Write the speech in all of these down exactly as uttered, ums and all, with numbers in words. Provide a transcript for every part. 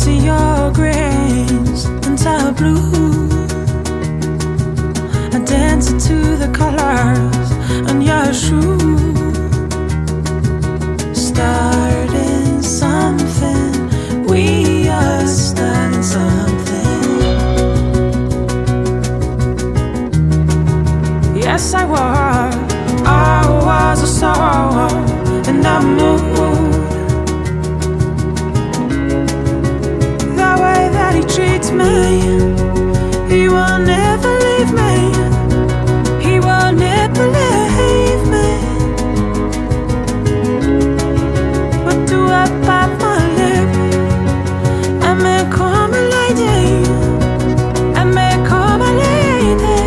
to your greens and tile blue. I dance to the colors on your shoe. Starting something, we are starting something. Yes, I was, I was a sorrow in the mood. The way that he treats me, he will never leave me. He will never leave me. What do I bite my lip? I may call my lady, I may call my lady.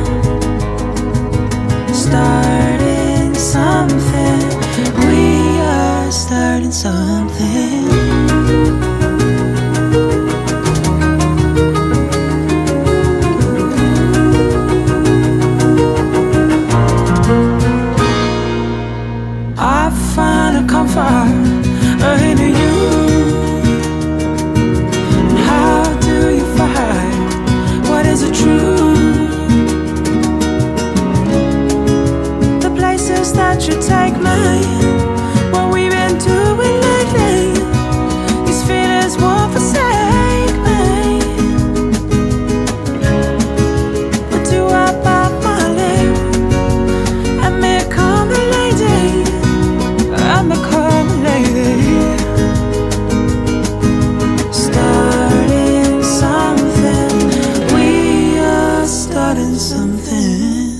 Starting something, we are starting something. I find a comfort in you. And how do you find what is the truth? The places that you take me, what we've been doing lately, these feelings won't forsake me. What do I bite my lip? I may call my lady, I'm a calm lady. Starting something, we are starting something.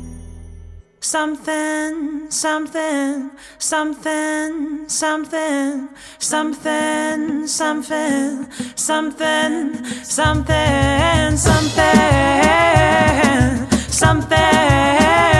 Something, something, something, something, something, something, something, something, something, something.